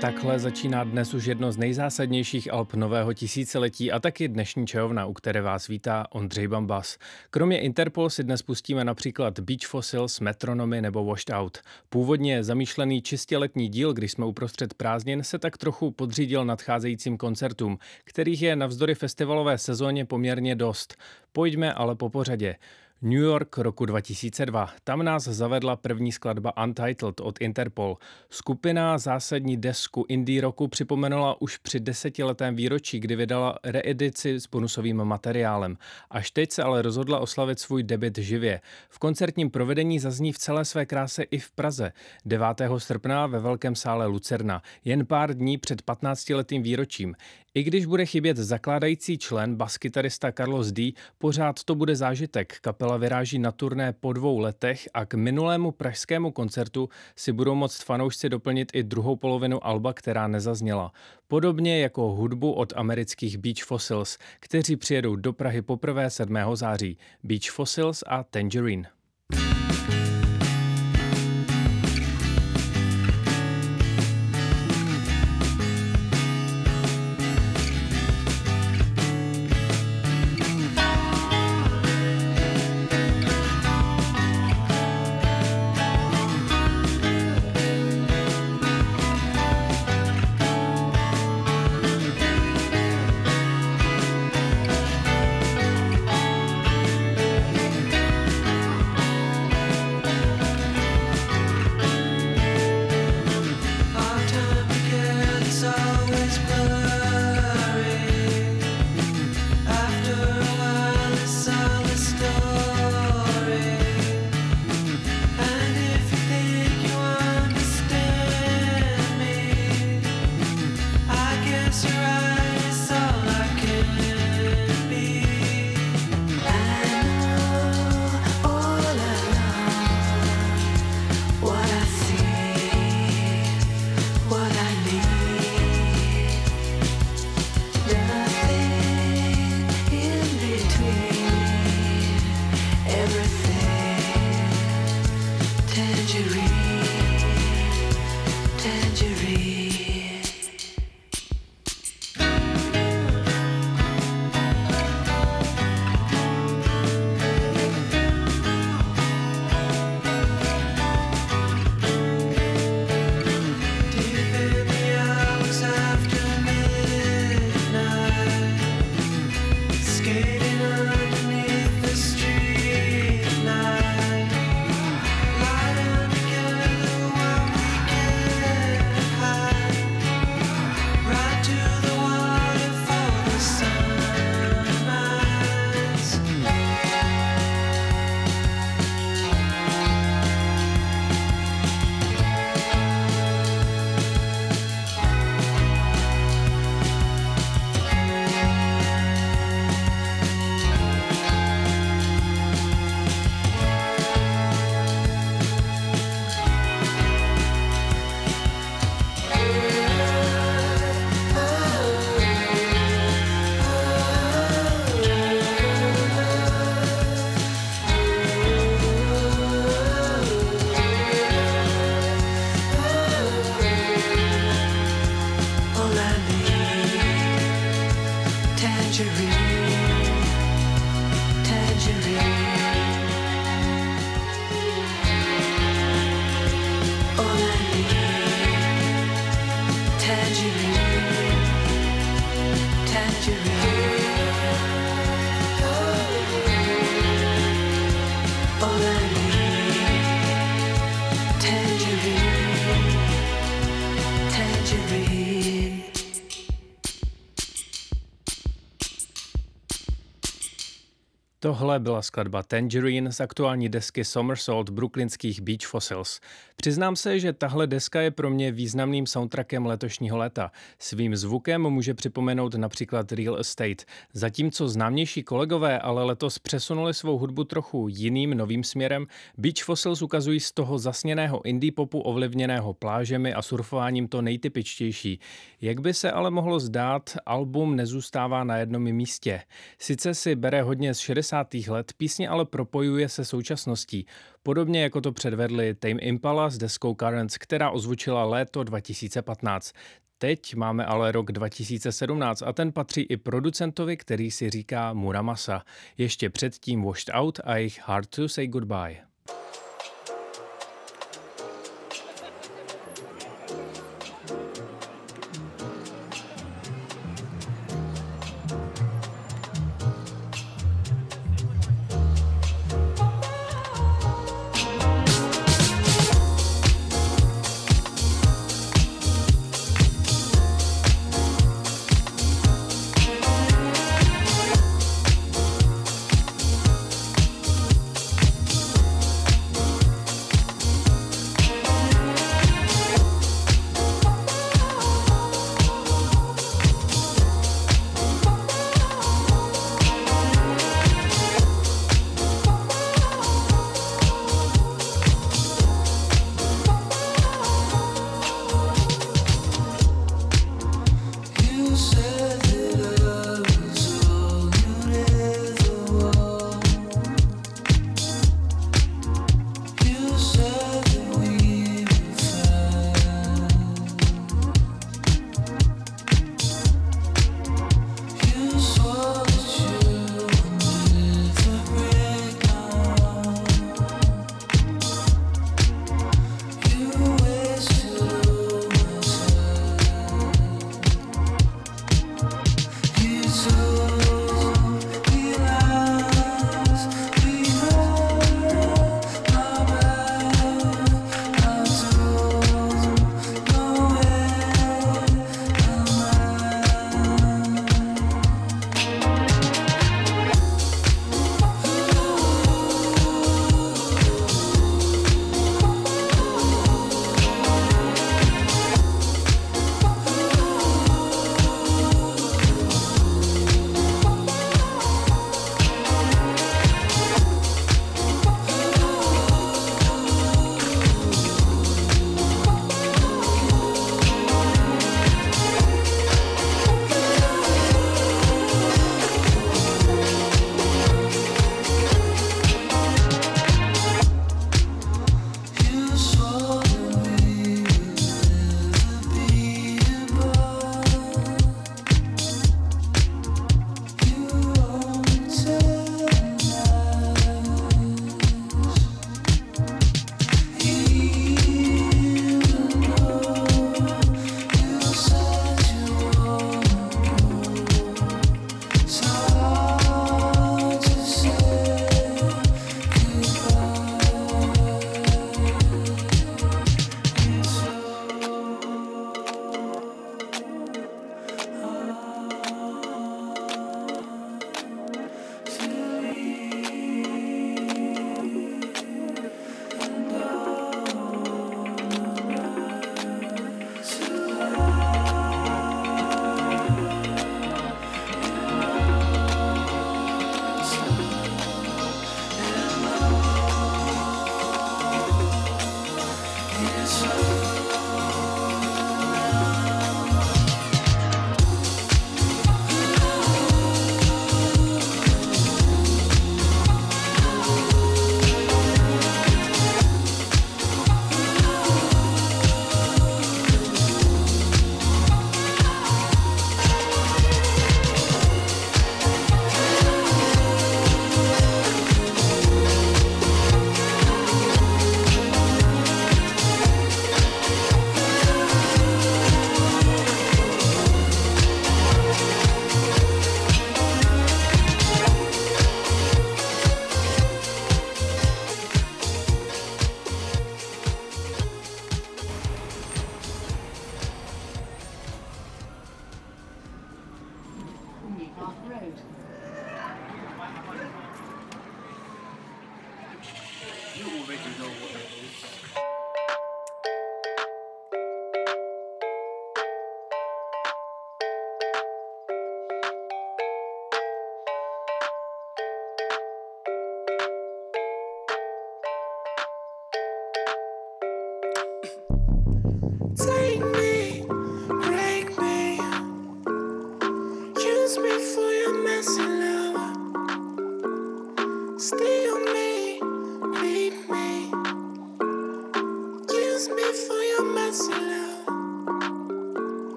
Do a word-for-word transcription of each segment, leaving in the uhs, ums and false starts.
Takhle začíná dnes už jedno z nejzásadnějších alb nového tisíciletí a taky dnešní čajovna, u které vás vítá Ondřej Bambas. Kromě Interpol si dnes pustíme například Beach Fossils, Metronomy nebo Washed Out. Původně zamýšlený čistě letní díl, když jsme uprostřed prázdnin, se tak trochu podřídil nadcházejícím koncertům, kterých je navzdory festivalové sezóně poměrně dost. Pojďme ale po pořadě. New York roku dva tisíce dva. Tam nás zavedla první skladba Untitled od Interpol. Skupina zásadní desku indie rocku připomenula už při desetiletém výročí, kdy vydala reedici s bonusovým materiálem. Až teď se ale rozhodla oslavit svůj debut živě. V koncertním provedení zazní v celé své kráse i v Praze. devátého srpna ve Velkém sále Lucerna. Jen pár dní před patnáctiletým výročím. I když bude chybět zakládající člen, baskytarista Carlos D., pořád to bude zážitek. Kapela vyráží na turné po dvou letech a k minulému pražskému koncertu si budou moct fanoušci doplnit i druhou polovinu alba, která nezazněla. Podobně jako hudbu od amerických Beach Fossils, kteří přijedou do Prahy poprvé sedmého září. Beach Fossils a Tangerine. Tohle byla skladba Tangerine z aktuální desky Somersault brooklynských Beach Fossils. Přiznám se, že tahle deska je pro mě významným soundtrackem letošního léta. Svým zvukem může připomenout například Real Estate. Zatímco známější kolegové ale letos přesunuli svou hudbu trochu jiným novým směrem, Beach Fossils ukazují z toho zasněného indie popu ovlivněného plážemi a surfováním to nejtypičtější. Jak by se ale mohlo zdát, album nezůstává na jednom místě. Sice si bere hodně z šedesátých let, písně ale propojuje se současností. Podobně jako to předvedli Tame Impala s deskou Currents, která ozvučila léto dva tisíce patnáct. Teď máme ale rok dva tisíce sedmnáct a ten patří i producentovi, který si říká Muramasa. Ještě předtím Washed Out a jejich Hard to Say Goodbye.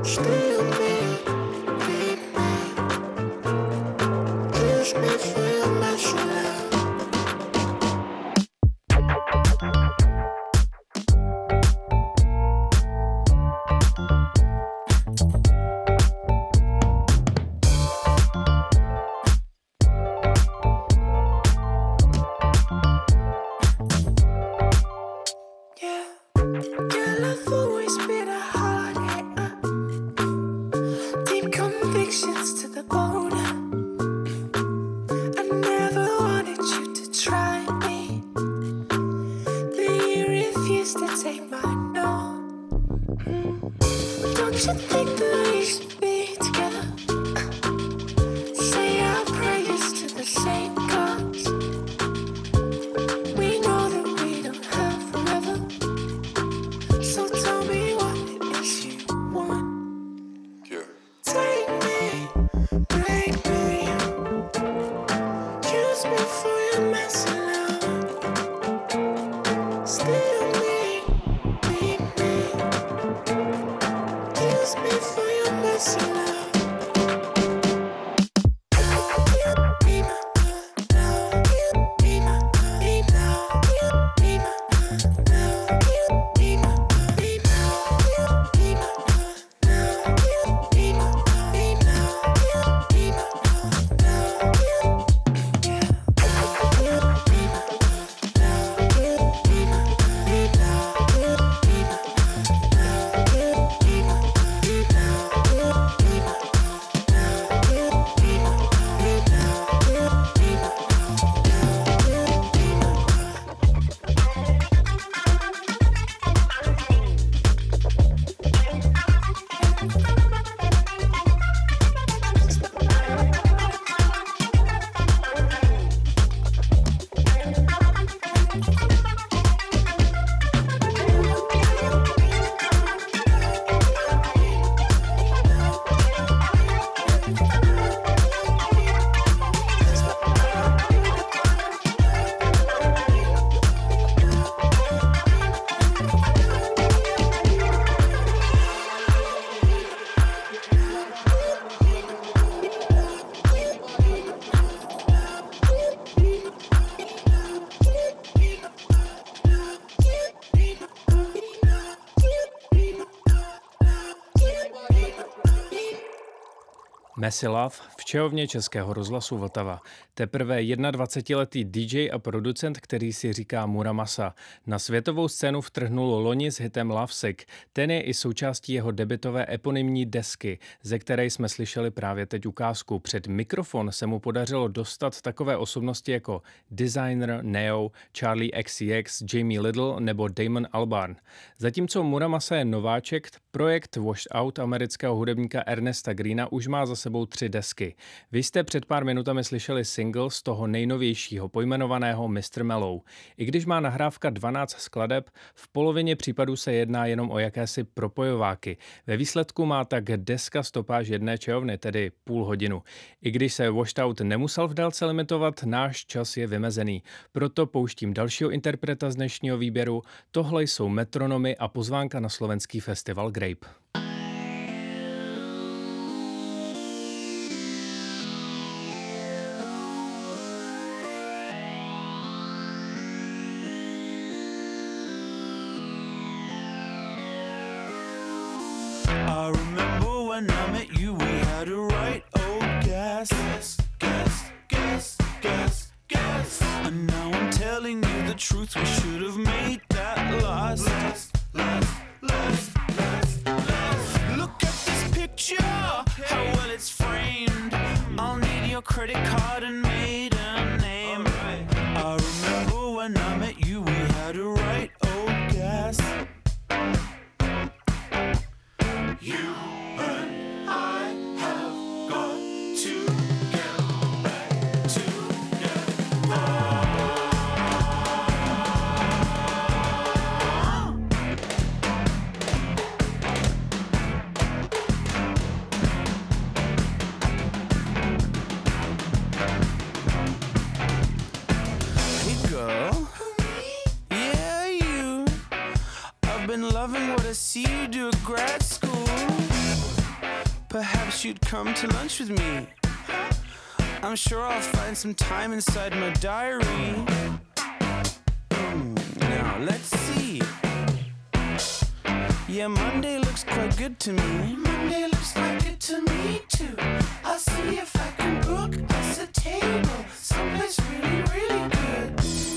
Messy Love v čehovně Českého rozhlasu Vltava. Teprve dvacetiletý dý džej a producent, který si říká Muramasa, na světovou scénu vtrhnul loni s hitem Lovesick. Ten je i součástí jeho debutové eponymní desky, ze které jsme slyšeli právě teď ukázku. Před mikrofon se mu podařilo dostat takové osobnosti jako Designer, Neo, Charlie X C X, Jamie Little nebo Damon Albarn. Zatímco Muramasa je nováček, projekt Washed Out amerického hudebníka Ernesta Greena už má za sebou tři desky. Vy jste před pár minutami slyšeli single z toho nejnovějšího, pojmenovaného mister Mellow. I když má nahrávka dvanáct skladeb, v polovině případů se jedná jenom o jakési propojováky. Ve výsledku má tak deska stopáž jedné čehovny, tedy půl hodinu. I když se Washed Out nemusel v délce limitovat, náš čas je vymezený. Proto pouštím dalšího interpreta z dnešního výběru. Tohle jsou Metronomy a pozvánka na slovenský festival Grape. I remember when I met you, we had a right old gas, gas, gas, gas, gas, gas. And now I'm telling you the truth, we should have made that last, last, last, last, last, last. Look at this picture, how well it's framed. I'll need your credit card and maiden name. I remember when I met you, we had a right old gas. You and I have got to get back together. Perhaps you'd come to lunch with me. I'm sure I'll find some time inside my diary. Hmm, now let's see. Yeah, Monday looks quite good to me. Monday looks quite good to me too. I'll see if I can book us a table someplace really, really good.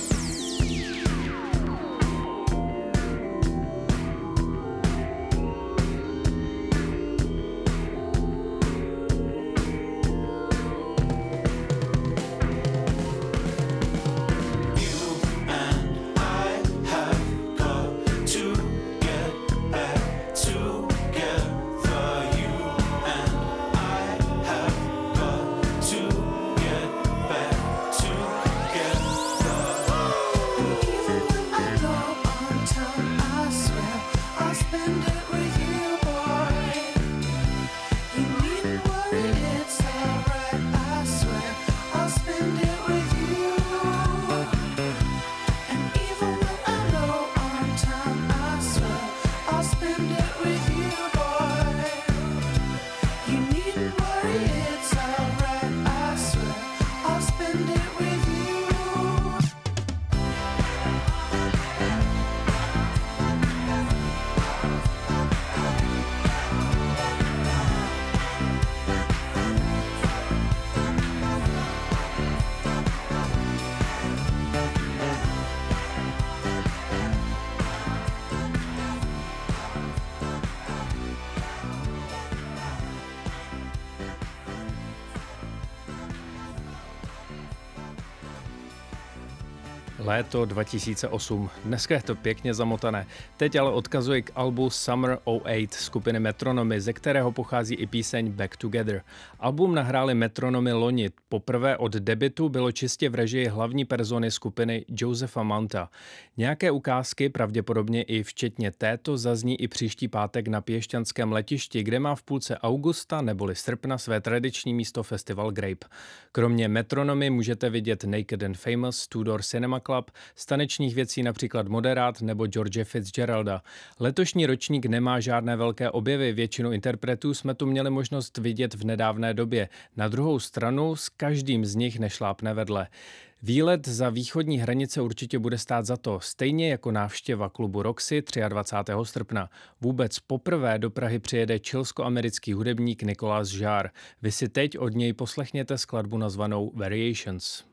Léto dva tisíce osm. Dneska je to pěkně zamotané. Teď ale odkazuji k albu Summer oh eight skupiny Metronomy, ze kterého pochází i píseň Back Together. Album nahráli Metronomy loni. Poprvé od debutu bylo čistě v režii hlavní persony skupiny Josepha Mounta. Nějaké ukázky, pravděpodobně i včetně této, zazní i příští pátek na Piešťanském letišti, kde má v půlce augusta neboli srpna své tradiční místo festival Grape. Kromě Metronomy můžete vidět Naked and Famous, Tudor Cinema Club, z tanečních věcí například Moderát nebo George Fitzgeralda. Letošní ročník nemá žádné velké objevy, většinu interpretů jsme tu měli možnost vidět v nedávné době. Na druhou stranu s každým z nich nešlápne vedle. Výlet za východní hranice určitě bude stát za to, stejně jako návštěva klubu Roxy dvacátého třetího srpna. Vůbec poprvé do Prahy přijede chilsko-americký hudebník Nicolas Jarre. Vy si teď od něj poslechněte skladbu nazvanou Variations.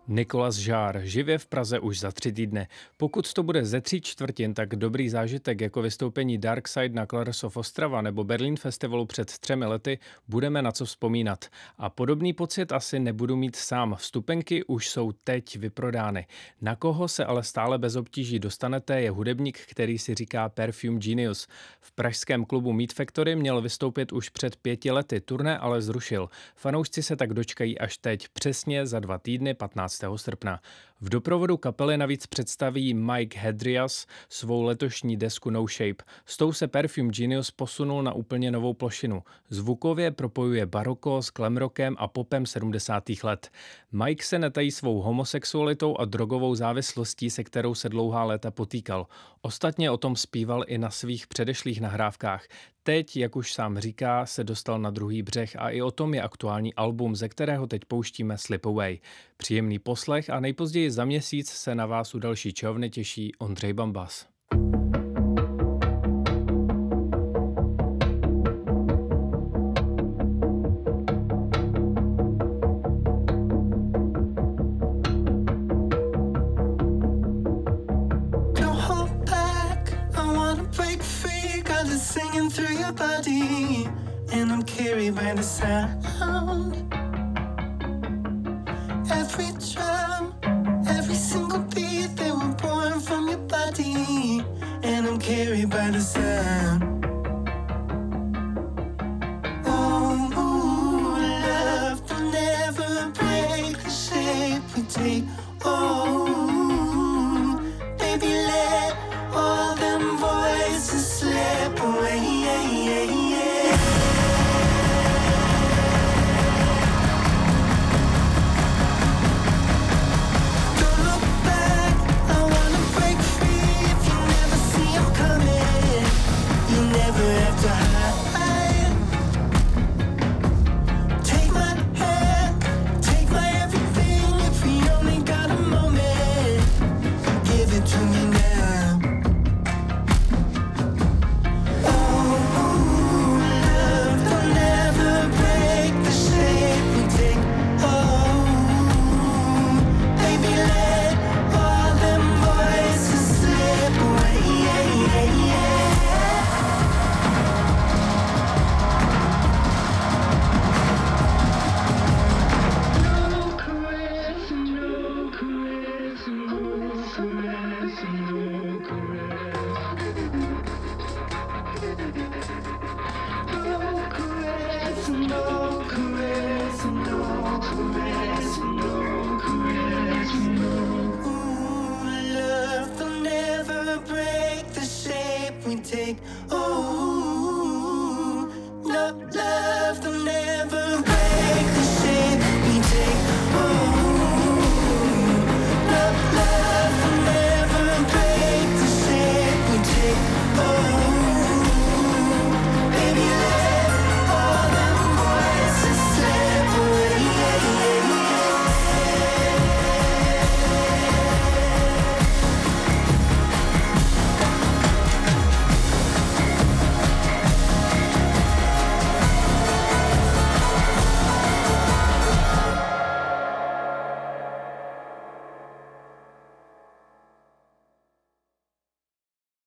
Nicolas Jaar, živě v Praze už za tři týdny. Pokud to bude ze tří čtvrtin, tak dobrý zážitek jako vystoupení Dark Side na Colors of Ostrava nebo Berlin Festivalu před třemi lety budeme na co vzpomínat. A podobný pocit asi nebudu mít sám. Vstupenky už jsou teď vyprodány. Na koho se ale stále bez obtíží dostanete, je hudebník, který si říká Perfume Genius. V pražském klubu Meat Factory měl vystoupit už před pěti lety, turné ale zrušil. Fanoušci se tak dočkají až teď, přesně za dva týdny, patnáctého srpna. V doprovodu kapely navíc představí Mike Hedrias svou letošní desku No Shape. S tou se Perfume Genius posunul na úplně novou plošinu. Zvukově propojuje baroko s glam rockem a popem sedmdesátých let. Mike se netají svou homosexualitou a drogovou závislostí, se kterou se dlouhá léta potýkal. Ostatně o tom zpíval i na svých předešlých nahrávkách. Teď, jak už sám říká, se dostal na druhý břeh a i o tom je aktuální album, ze kterého teď pouštíme Slip Away. Příjemný poslech a nejpozději za měsíc se na vás u další čehovny těší Ondřej Bambas. Singing through your body, and I'm carried by the sound. Every drum, every single beat, they were born from your body, and I'm carried by the sound. Oh, ooh, love will never break the shape we take. Oh, baby, let all them voices slip away. Don't look back, I wanna break free. If you never see I'm coming, you never have to hide. Take my hand, take my everything. If we only got a moment, give it to me now. Take, oh, no, love will never